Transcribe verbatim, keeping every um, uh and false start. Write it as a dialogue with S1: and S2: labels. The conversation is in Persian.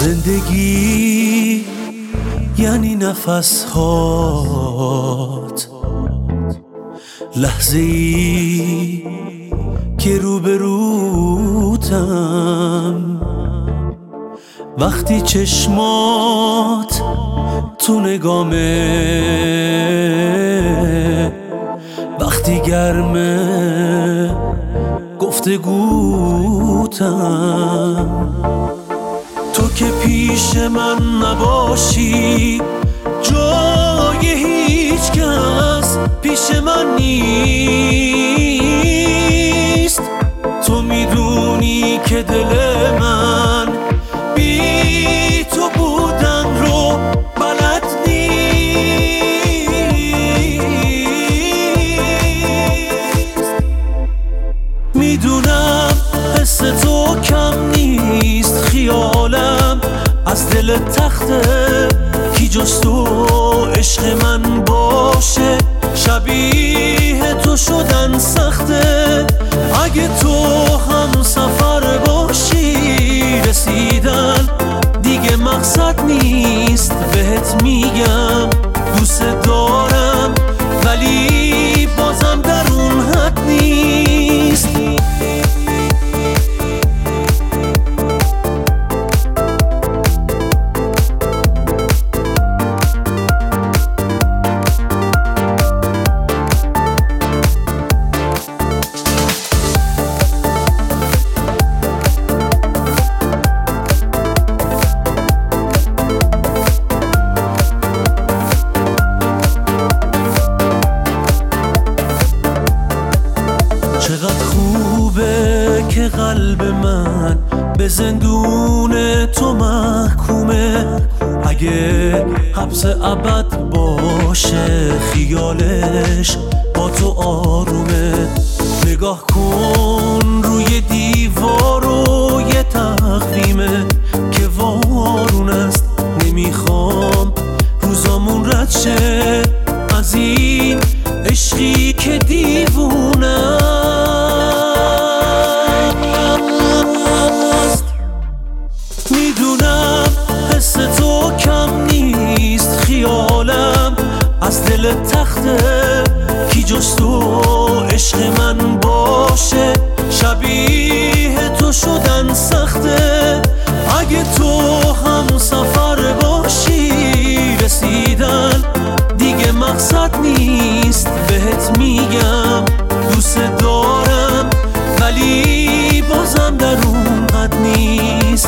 S1: زندگی یعنی نفس هات، لحظه ای که روبروتم، وقتی چشمات تو نگامه، وقتی گرمه گفتگوتم. تو که پیش من نباشی جای هیچ کس پیش من نیست. تو میدونی که دل من بی تو بودن رو بلد نیست. میدونم حس تو کم نیست، خیالم از دل تخته کی جز تو عشق من باشه. شبیه تو شدن سخته، اگه تو هم سفر باشی. رسیدن دیگه مقصد نیست، بهت میگم دوست دارم، ولی بازم در اون حد نیست. چقدر خوبه که قلب من به زندون تو محکومه. اگه حبس ابد باشه خیالش با تو آرومه. نگاه کن روی دیوار و یه تقویمه که وارون است. نمیخوام روزامون رد شه از این عشقی که دیوونه. میدونم حس تو کم نیست، خیالم از دل تخته کی جز تو عشق من باشه. شبیه تو شدن سخته، اگه تو هم سفر باشی. رسیدن دیگه مقصد نیست، بهت میگم دوست دارم، ولی بازم در اون حد نیست.